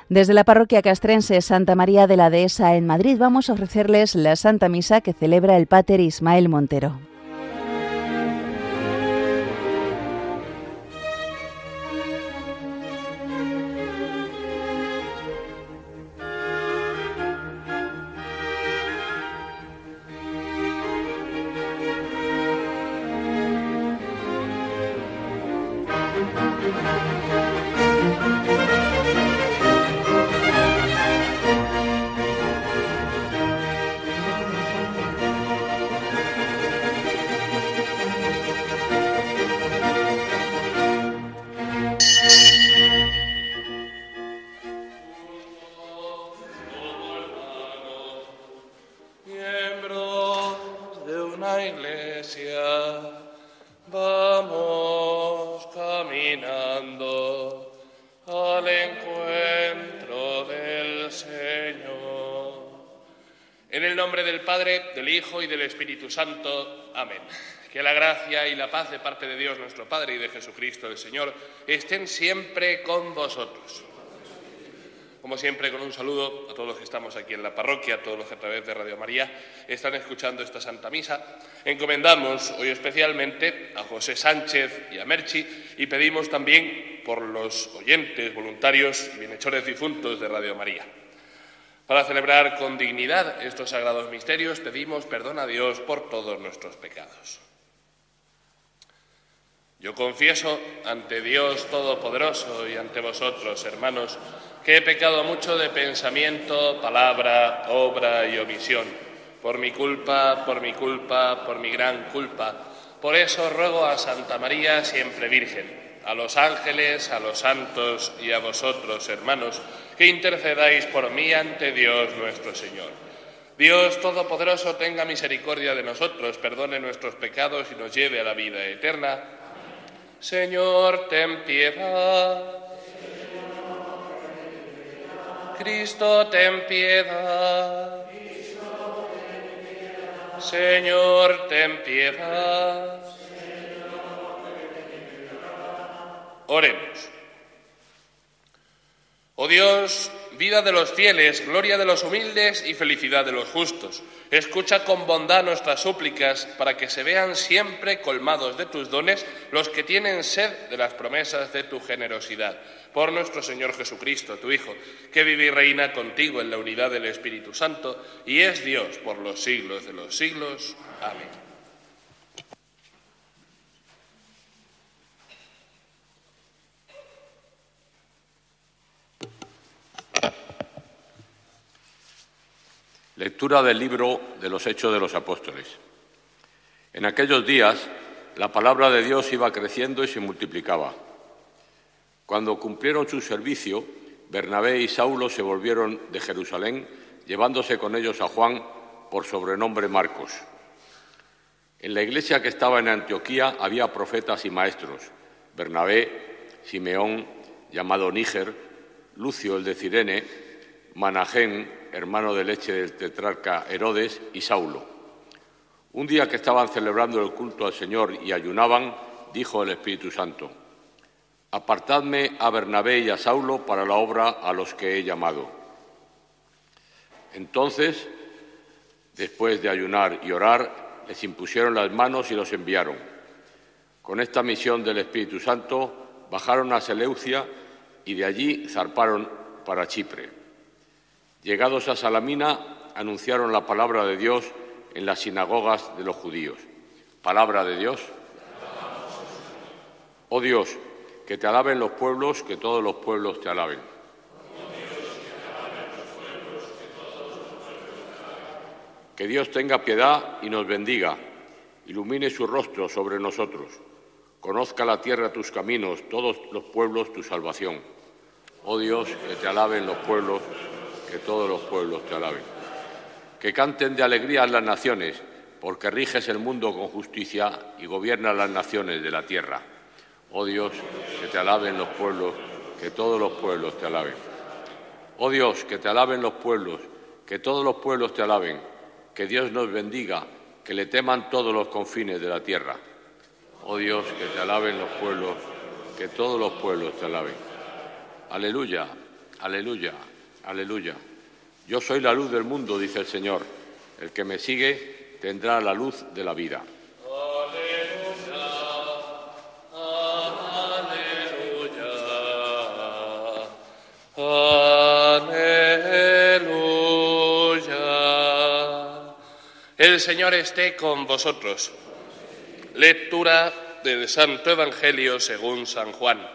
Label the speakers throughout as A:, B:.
A: Desde la parroquia castrense Santa María de la Dehesa en Madrid vamos a ofrecerles la Santa Misa que celebra el Páter Ismael Montero.
B: Del Hijo y del Espíritu Santo. Amén. Que la gracia y la paz de parte de Dios nuestro Padre y de Jesucristo el Señor estén siempre con vosotros. Como siempre, con un saludo a todos los que estamos aquí en la parroquia, a todos los que a través de Radio María están escuchando esta Santa Misa. Encomendamos hoy especialmente a José Sánchez y a Merchi y pedimos también por los oyentes, voluntarios y bienhechores difuntos de Radio María. Para celebrar con dignidad estos sagrados misterios, pedimos perdón a Dios por todos nuestros pecados. Yo confieso ante Dios Todopoderoso y ante vosotros, hermanos, que he pecado mucho de pensamiento, palabra, obra y omisión, por mi culpa, por mi gran culpa. Por eso ruego a Santa María, siempre Virgen, a los ángeles, a los santos y a vosotros, hermanos, que intercedáis por mí ante Dios nuestro Señor. Dios Todopoderoso tenga misericordia de nosotros, perdone nuestros pecados y nos lleve a la vida eterna. Señor, ten piedad. Cristo, ten piedad. Señor, ten piedad. Oremos. Oh Dios, vida de los fieles, gloria de los humildes y felicidad de los justos, escucha con bondad nuestras súplicas para que se vean siempre colmados de tus dones los que tienen sed de las promesas de tu generosidad. Por nuestro Señor Jesucristo, tu Hijo, que vive y reina contigo en la unidad del Espíritu Santo y es Dios por los siglos de los siglos. Amén.
C: Lectura del libro de los Hechos de los Apóstoles. En aquellos días la palabra de Dios iba creciendo y se multiplicaba. Cuando cumplieron su servicio, Bernabé y Saulo se volvieron de Jerusalén, llevándose con ellos a Juan, por sobrenombre Marcos. En la iglesia que estaba en Antioquía había profetas y maestros: Bernabé, Simeón, llamado Níger, Lucio el de Cirene, Manahén, hermano de leche del tetrarca Herodes, y Saulo. Un día que estaban celebrando el culto al Señor y ayunaban, dijo el Espíritu Santo: «Apartadme a Bernabé y a Saulo para la obra a los que he llamado». Entonces, después de ayunar y orar, les impusieron las manos y los enviaron. Con esta misión del Espíritu Santo bajaron a Seleucia y de allí zarparon para Chipre. Llegados a Salamina, anunciaron la palabra de Dios en las sinagogas de los judíos. Palabra de Dios. Oh Dios, que te alaben los pueblos, que todos los pueblos te alaben. Que Dios tenga piedad y nos bendiga, ilumine su rostro sobre nosotros. Conozca la tierra tus caminos, todos los pueblos tu salvación. Oh Dios, que te alaben los pueblos, que todos los pueblos te alaben. Que canten de alegría las naciones, porque riges el mundo con justicia y gobiernas las naciones de la tierra. Oh Dios, que te alaben los pueblos, que todos los pueblos te alaben. Oh Dios, que te alaben los pueblos, que todos los pueblos te alaben. Que Dios nos bendiga, que le teman todos los confines de la tierra. Oh Dios, que te alaben los pueblos, que todos los pueblos te alaben. Aleluya. Aleluya, aleluya. Yo soy la luz del mundo, dice el Señor. El que me sigue tendrá la luz de la vida.
B: El Señor esté con vosotros. Lectura del Santo Evangelio según San Juan.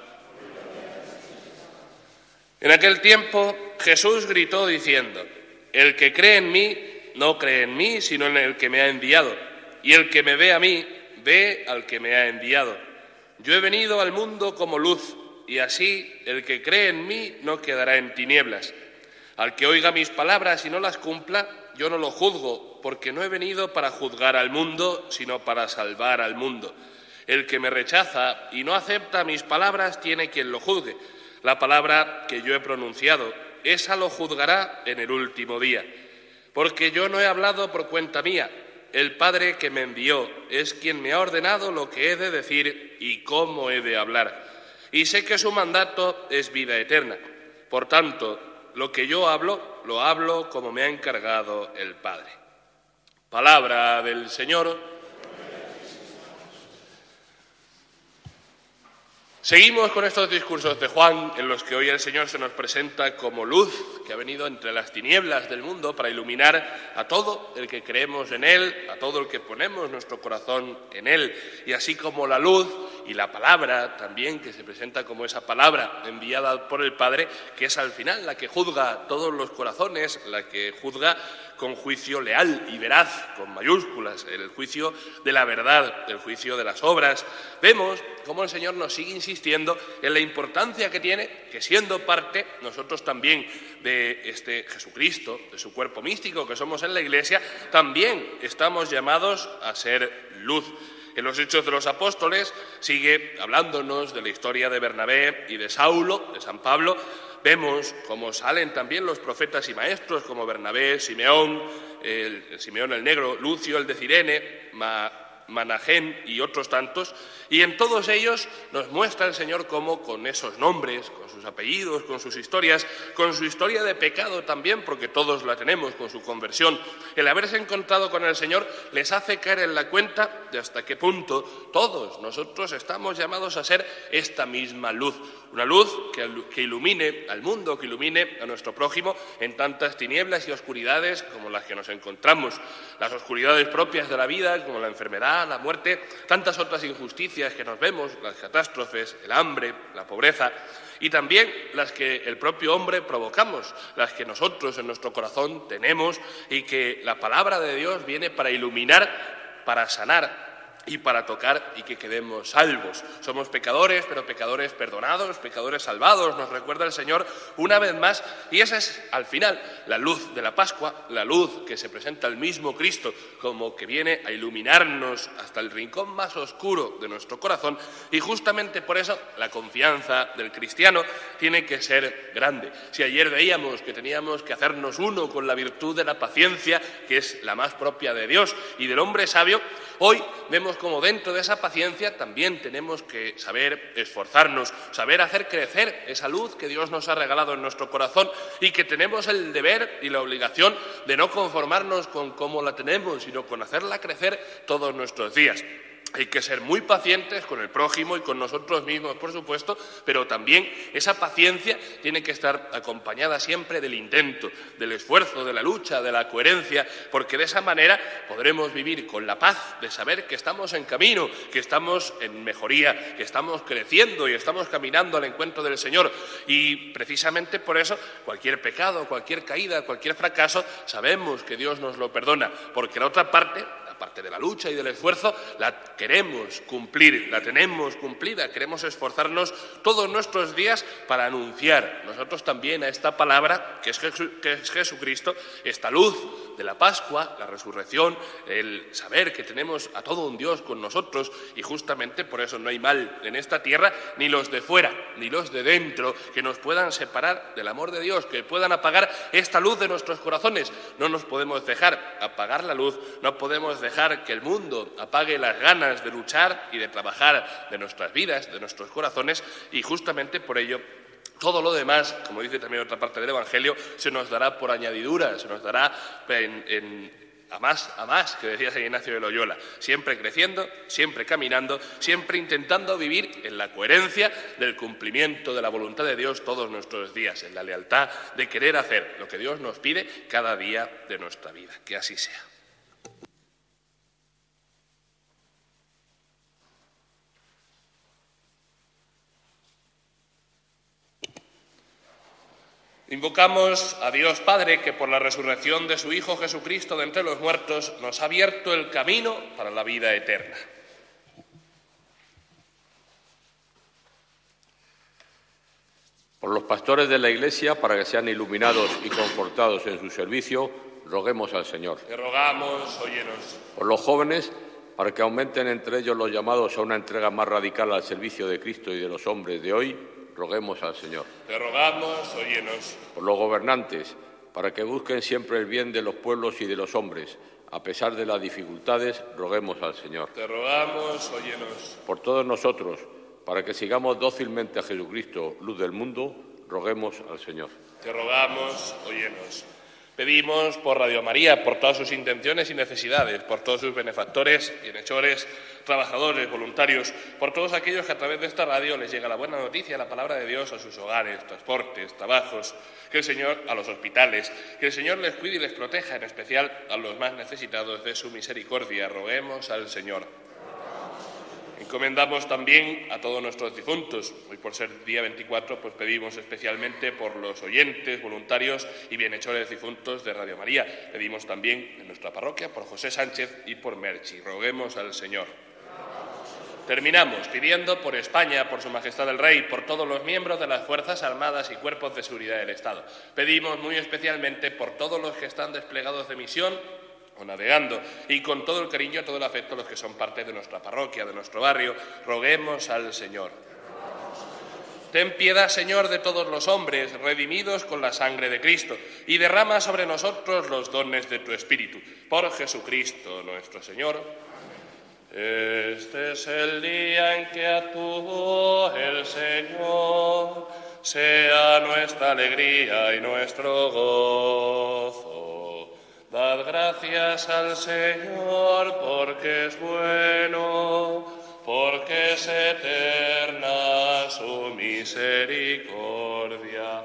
B: En aquel tiempo Jesús gritó diciendo: el que cree en mí, no cree en mí, sino en el que me ha enviado. Y el que me ve a mí, ve al que me ha enviado. Yo he venido al mundo como luz, y así el que cree en mí no quedará en tinieblas. Al que oiga mis palabras y no las cumpla, yo no lo juzgo, porque no he venido para juzgar al mundo, sino para salvar al mundo. El que me rechaza y no acepta mis palabras tiene quien lo juzgue. La palabra que yo he pronunciado, esa lo juzgará en el último día. Porque yo no he hablado por cuenta mía. El Padre que me envió es quien me ha ordenado lo que he de decir y cómo he de hablar. Y sé que su mandato es vida eterna. Por tanto, lo que yo hablo, lo hablo como me ha encargado el Padre. Palabra del Señor. Seguimos con estos discursos de Juan, en los que hoy el Señor se nos presenta como luz que ha venido entre las tinieblas del mundo para iluminar a todo el que creemos en Él, a todo el que ponemos nuestro corazón en Él. Y así como la luz y la palabra también, que se presenta como esa palabra enviada por el Padre, que es al final la que juzga todos los corazones, la que juzga con juicio leal y veraz, con mayúsculas, el juicio de la verdad, el juicio de las obras. Vemos cómo el Señor nos sigue insistiendo en la importancia que tiene que, siendo parte nosotros también de este Jesucristo, de su cuerpo místico que somos en la Iglesia, también estamos llamados a ser luz. En los Hechos de los Apóstoles sigue hablándonos de la historia de Bernabé y de Saulo, de San Pablo. Vemos cómo salen también los profetas y maestros como Bernabé, Simeón, Simeón el Negro, Lucio el de Cirene, Managén y otros tantos, y en todos ellos nos muestra el Señor cómo con esos nombres, con sus apellidos, con sus historias, con su historia de pecado también, porque todos la tenemos, con su conversión, el haberse encontrado con el Señor les hace caer en la cuenta de hasta qué punto todos nosotros estamos llamados a ser esta misma luz, una luz que ilumine al mundo, que ilumine a nuestro prójimo en tantas tinieblas y oscuridades como las que nos encontramos, las oscuridades propias de la vida, como la enfermedad, la muerte, tantas otras injusticias que nos vemos, las catástrofes, el hambre, la pobreza, y también las que el propio hombre provocamos, las que nosotros en nuestro corazón tenemos y que la palabra de Dios viene para iluminar, para sanar y para tocar y que quedemos salvos. Somos pecadores, pero pecadores perdonados, pecadores salvados, nos recuerda el Señor una vez más, y esa es al final la luz de la Pascua, la luz que se presenta al mismo Cristo como que viene a iluminarnos hasta el rincón más oscuro de nuestro corazón, y justamente por eso la confianza del cristiano tiene que ser grande. Si ayer veíamos que teníamos que hacernos uno con la virtud de la paciencia, que es la más propia de Dios y del hombre sabio, hoy vemos como dentro de esa paciencia también tenemos que saber esforzarnos, saber hacer crecer esa luz que Dios nos ha regalado en nuestro corazón y que tenemos el deber y la obligación de no conformarnos con cómo la tenemos, sino con hacerla crecer todos nuestros días. Hay que ser muy pacientes con el prójimo y con nosotros mismos, por supuesto, pero también esa paciencia tiene que estar acompañada siempre del intento, del esfuerzo, de la lucha, de la coherencia, porque de esa manera podremos vivir con la paz de saber que estamos en camino, que estamos en mejoría, que estamos creciendo y estamos caminando al encuentro del Señor. Y precisamente por eso cualquier pecado, cualquier caída, cualquier fracaso, sabemos que Dios nos lo perdona, porque la otra parte de la lucha y del esfuerzo, la queremos cumplir, la tenemos cumplida, queremos esforzarnos todos nuestros días para anunciar nosotros también a esta palabra que es Jesucristo, esta luz de la Pascua, la resurrección, el saber que tenemos a todo un Dios con nosotros, y justamente por eso no hay mal en esta tierra, ni los de fuera, ni los de dentro, que nos puedan separar del amor de Dios, que puedan apagar esta luz de nuestros corazones. No nos podemos dejar apagar la luz, no podemos dejar que el mundo apague las ganas de luchar y de trabajar de nuestras vidas, de nuestros corazones, y justamente por ello Todo lo demás, como dice también otra parte del Evangelio, se nos dará por añadidura, se nos dará a más, que decía San Ignacio de Loyola, siempre creciendo, siempre caminando, siempre intentando vivir en la coherencia del cumplimiento de la voluntad de Dios todos nuestros días, en la lealtad de querer hacer lo que Dios nos pide cada día de nuestra vida. Que así sea. Invocamos a Dios Padre, que por la resurrección de su Hijo Jesucristo de entre los muertos nos ha abierto el camino para la vida eterna.
C: Por los pastores de la Iglesia, para que sean iluminados y confortados en su servicio, roguemos al Señor.
B: Te rogamos, óyenos.
C: Por los jóvenes, para que aumenten entre ellos los llamados a una entrega más radical al servicio de Cristo y de los hombres de hoy, roguemos al Señor.
B: Te rogamos, óyenos.
C: Por los gobernantes, para que busquen siempre el bien de los pueblos y de los hombres, a pesar de las dificultades, roguemos al Señor.
B: Te rogamos, óyenos.
C: Por todos nosotros, para que sigamos dócilmente a Jesucristo, luz del mundo, roguemos al Señor.
B: Te rogamos, óyenos. Pedimos por Radio María, por todas sus intenciones y necesidades, por todos sus benefactores, bienhechores, trabajadores, voluntarios, por todos aquellos que a través de esta radio les llega la buena noticia, la palabra de Dios a sus hogares, transportes, trabajos, que el Señor, a los hospitales, que el Señor les cuide y les proteja, en especial a los más necesitados de su misericordia. Roguemos al Señor. Encomendamos también a todos nuestros difuntos. Hoy, por ser día 24, pues pedimos especialmente por los oyentes, voluntarios y bienhechores difuntos de Radio María. Pedimos también en nuestra parroquia por José Sánchez y por Merchi. Roguemos al Señor. Terminamos pidiendo por España, por Su Majestad el Rey, por todos los miembros de las Fuerzas Armadas y Cuerpos de Seguridad del Estado. Pedimos muy especialmente por todos los que están desplegados de misión o navegando, y con todo el cariño, todo el afecto, los que son parte de nuestra parroquia, de nuestro barrio, roguemos al Señor. Ten piedad, Señor, de todos los hombres, redimidos con la sangre de Cristo, y derrama sobre nosotros los dones de tu Espíritu. Por Jesucristo nuestro Señor. Este es el día en que actuó el Señor, sea nuestra alegría y nuestro gozo. Dad gracias al Señor, porque es bueno, porque es eterna su misericordia.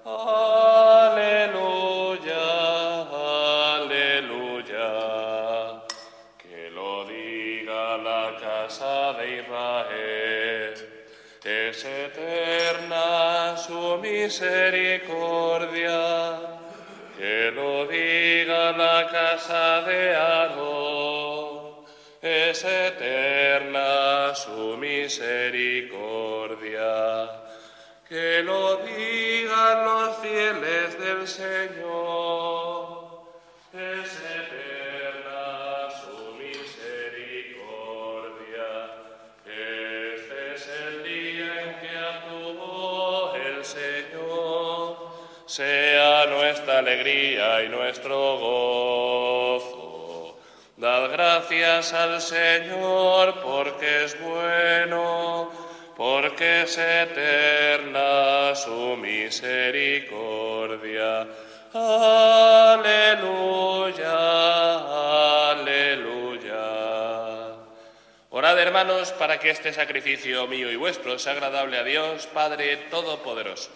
B: Aleluya, aleluya. Que lo diga la casa de Israel. Es eterna su misericordia. Que lo diga la casa de Aarón, es eterna su misericordia. Que lo digan los fieles del Señor, es eterna su misericordia. Este es el día en que actuó el Señor, sea nuestra alegría y nuestro gozo. Dad gracias al Señor, porque es bueno, porque es eterna su misericordia. Aleluya, aleluya. Orad, hermanos, para que este sacrificio mío y vuestro sea agradable a Dios, Padre Todopoderoso.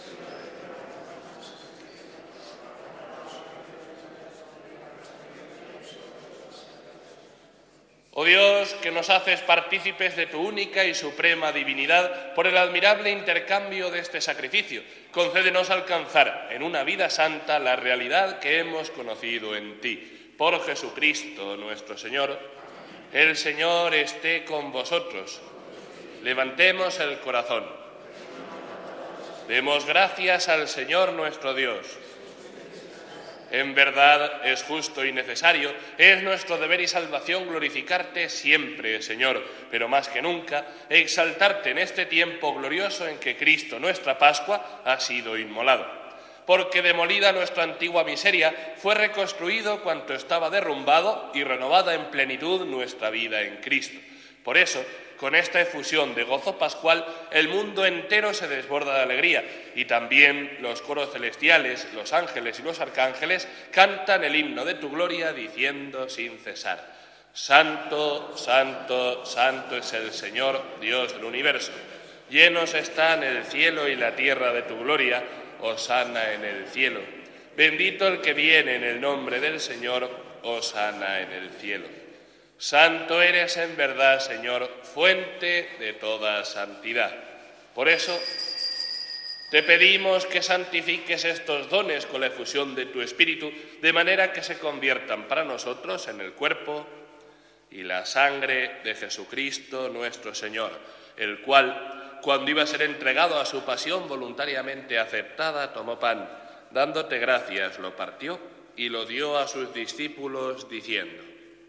B: Oh Dios, que nos haces partícipes de tu única y suprema divinidad por el admirable intercambio de este sacrificio, concédenos alcanzar en una vida santa la realidad que hemos conocido en ti. Por Jesucristo nuestro Señor. El Señor esté con vosotros. Levantemos el corazón. Demos gracias al Señor nuestro Dios. En verdad es justo y necesario, es nuestro deber y salvación glorificarte siempre, Señor, pero más que nunca, exaltarte en este tiempo glorioso en que Cristo, nuestra Pascua, ha sido inmolado. Porque demolida nuestra antigua miseria, fue reconstruido cuanto estaba derrumbado y renovada en plenitud nuestra vida en Cristo. Por eso, con esta efusión de gozo pascual, el mundo entero se desborda de alegría y también los coros celestiales, los ángeles y los arcángeles cantan el himno de tu gloria diciendo sin cesar: Santo, santo, santo es el Señor, Dios del universo. Llenos están el cielo y la tierra de tu gloria, hosana en el cielo. Bendito el que viene en el nombre del Señor, hosana en el cielo. Santo eres en verdad, Señor, fuente de toda santidad. Por eso te pedimos que santifiques estos dones con la efusión de tu Espíritu, de manera que se conviertan para nosotros en el cuerpo y la sangre de Jesucristo nuestro Señor, el cual, cuando iba a ser entregado a su pasión voluntariamente aceptada, tomó pan, dándote gracias, lo partió y lo dio a sus discípulos, diciendo: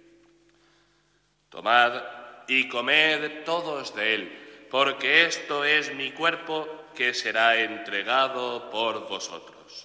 B: Tomad y comed todos de él, porque esto es mi cuerpo que será entregado por vosotros.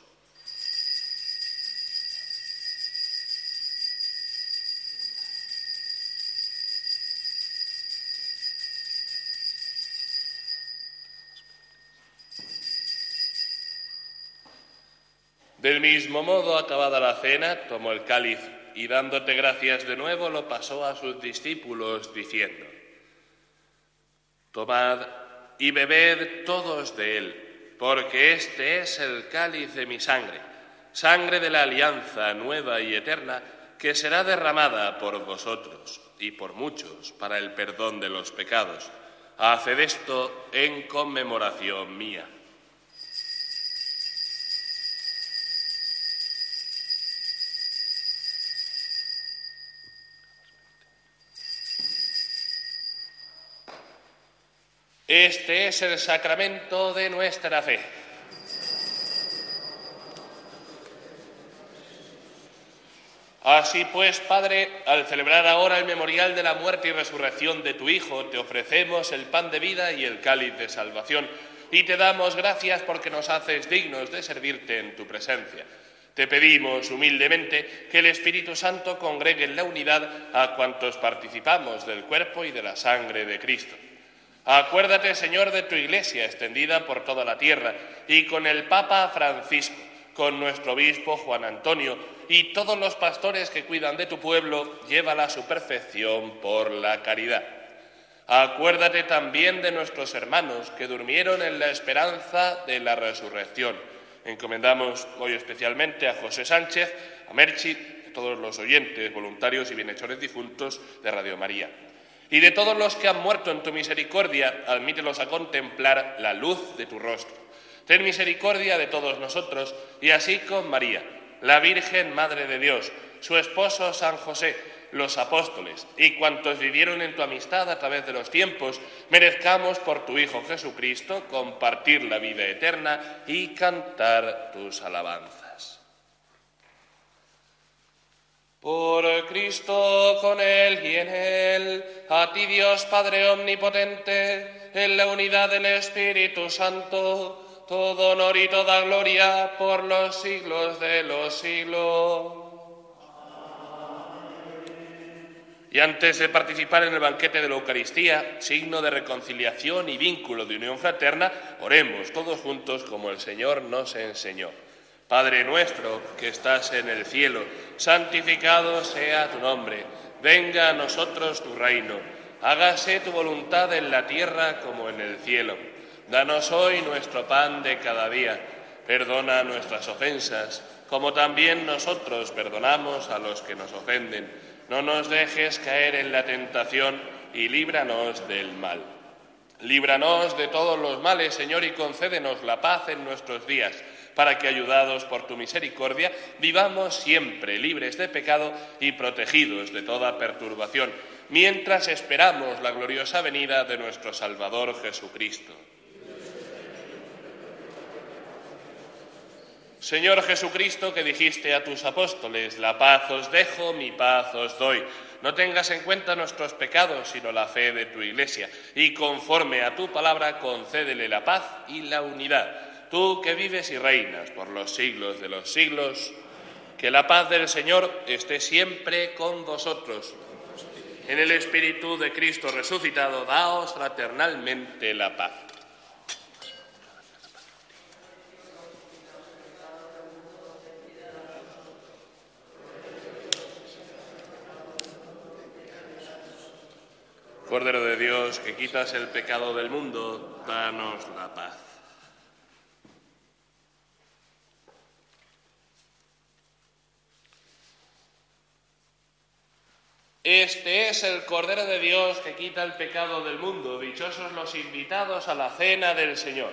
B: Del mismo modo, acabada la cena, tomó el cáliz y dándote gracias de nuevo lo pasó a sus discípulos diciendo: Tomad y bebed todos de él, porque este es el cáliz de mi sangre, sangre de la alianza nueva y eterna, que será derramada por vosotros y por muchos para el perdón de los pecados. Haced esto en conmemoración mía. Este es el sacramento de nuestra fe. Así pues, Padre, al celebrar ahora el memorial de la muerte y resurrección de tu Hijo, te ofrecemos el pan de vida y el cáliz de salvación, y te damos gracias porque nos haces dignos de servirte en tu presencia. Te pedimos humildemente que el Espíritu Santo congregue en la unidad a cuantos participamos del cuerpo y de la sangre de Cristo. Acuérdate, Señor, de tu Iglesia extendida por toda la tierra y con el Papa Francisco, con nuestro obispo Juan Antonio y todos los pastores que cuidan de tu pueblo, llévala a su perfección por la caridad. Acuérdate también de nuestros hermanos que durmieron en la esperanza de la resurrección. Encomendamos hoy especialmente a José Sánchez, a Merchi, a todos los oyentes, voluntarios y bienhechores difuntos de Radio María. Y de todos los que han muerto en tu misericordia, admítelos a contemplar la luz de tu rostro. Ten misericordia de todos nosotros, y así con María, la Virgen Madre de Dios, su esposo San José, los apóstoles y cuantos vivieron en tu amistad a través de los tiempos, merezcamos por tu Hijo Jesucristo compartir la vida eterna y cantar tus alabanzas. Por Cristo, con Él y en Él, a ti Dios Padre Omnipotente, en la unidad del Espíritu Santo, todo honor y toda gloria por los siglos de los siglos. Y antes de participar en el banquete de la Eucaristía, signo de reconciliación y vínculo de unión fraterna, oremos todos juntos como el Señor nos enseñó. Padre nuestro que estás en el cielo, santificado sea tu nombre. Venga a nosotros tu reino. Hágase tu voluntad en la tierra como en el cielo. Danos hoy nuestro pan de cada día. Perdona nuestras ofensas, como también nosotros perdonamos a los que nos ofenden. No nos dejes caer en la tentación y líbranos del mal. Líbranos de todos los males, Señor, y concédenos la paz en nuestros días, para que, ayudados por tu misericordia, vivamos siempre libres de pecado y protegidos de toda perturbación, mientras esperamos la gloriosa venida de nuestro Salvador Jesucristo. Señor Jesucristo, que dijiste a tus apóstoles: la paz os dejo, mi paz os doy. No tengas en cuenta nuestros pecados, sino la fe de tu Iglesia, y conforme a tu palabra concédele la paz y la unidad. Tú que vives y reinas por los siglos de los siglos, que la paz del Señor esté siempre con vosotros. En el Espíritu de Cristo resucitado, daos fraternalmente la paz. Cordero de Dios, que quitas el pecado del mundo, danos la paz. Este es el Cordero de Dios que quita el pecado del mundo. Dichosos los invitados a la cena del Señor.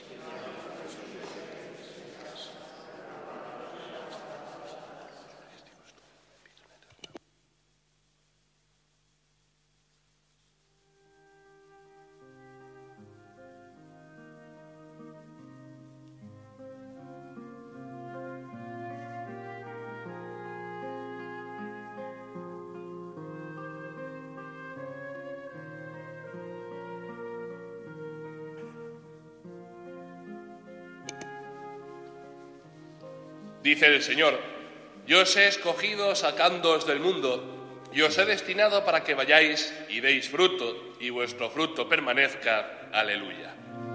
B: Dice el Señor: yo os he escogido sacándoos del mundo, y os he destinado para que vayáis y deis fruto, y vuestro fruto permanezca. Aleluya.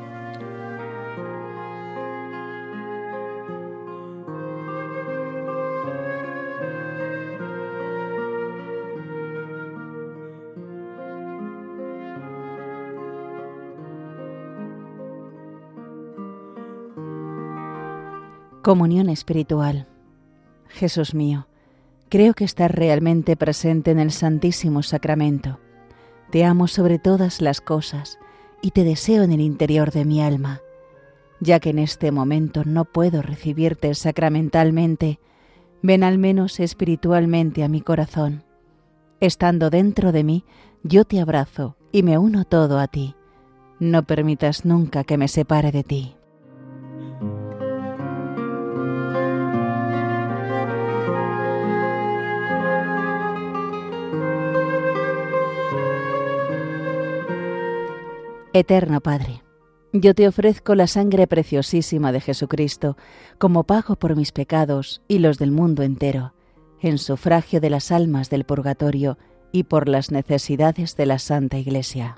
A: Comunión espiritual. Jesús mío, creo que estás realmente presente en el Santísimo Sacramento. Te amo sobre todas las cosas y te deseo en el interior de mi alma. Ya que en este momento no puedo recibirte sacramentalmente, ven al menos espiritualmente a mi corazón. Estando dentro de mí, yo te abrazo y me uno todo a ti. No permitas nunca que me separe de ti. Eterno Padre, yo te ofrezco la sangre preciosísima de Jesucristo como pago por mis pecados y los del mundo entero, en sufragio de las almas del purgatorio y por las necesidades de la Santa Iglesia.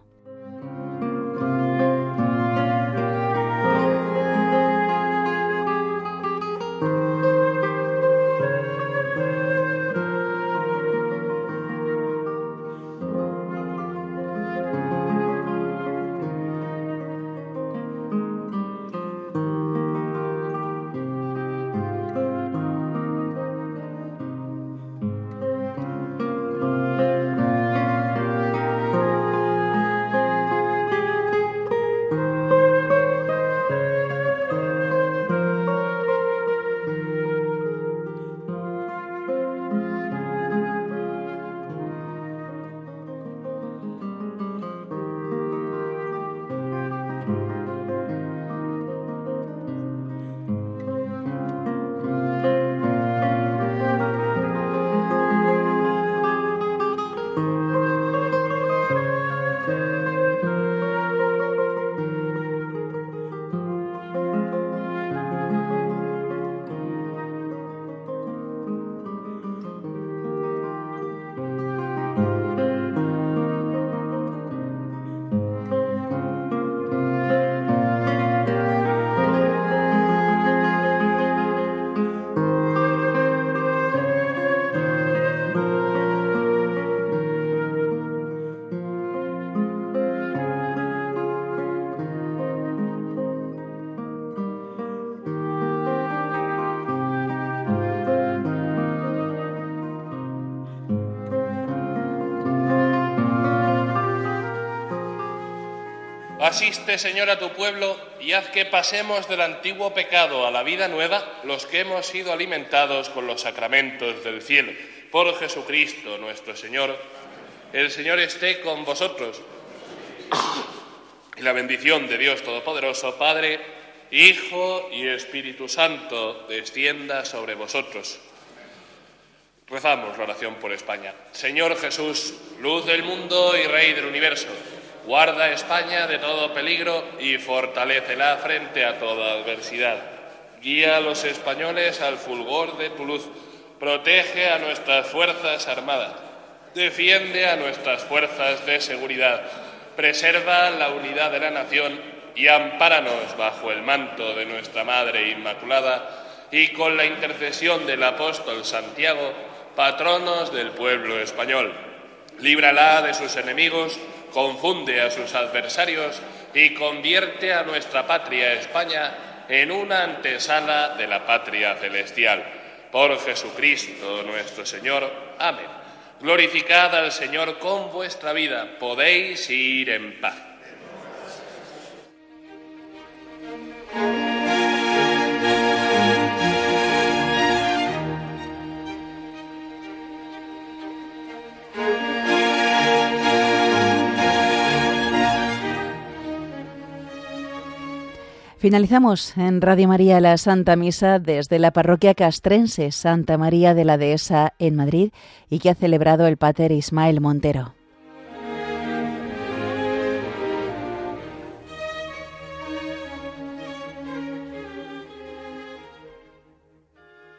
B: Asiste, Señor, a tu pueblo y haz que pasemos del antiguo pecado a la vida nueva los que hemos sido alimentados con los sacramentos del cielo. Por Jesucristo nuestro Señor. El Señor esté con vosotros. Y la bendición de Dios Todopoderoso, Padre, Hijo y Espíritu Santo, descienda sobre vosotros. Rezamos la oración por España. Señor Jesús, luz del mundo y Rey del universo, guarda a España de todo peligro y fortalécela frente a toda adversidad. Guía a los españoles al fulgor de tu luz. Protege a nuestras Fuerzas Armadas. Defiende a nuestras fuerzas de seguridad, preserva la unidad de la nación y ampáranos bajo el manto de nuestra Madre Inmaculada y con la intercesión del apóstol Santiago, patronos del pueblo español. Líbrala de sus enemigos, confunde a sus adversarios y convierte a nuestra patria España en una antesala de la patria celestial. Por Jesucristo nuestro Señor. Amén. Glorificad al Señor con vuestra vida. Podéis ir en paz.
A: Finalizamos en Radio María la Santa Misa desde la parroquia castrense Santa María de la Dehesa en Madrid y que ha celebrado el Pater Ismael Montero.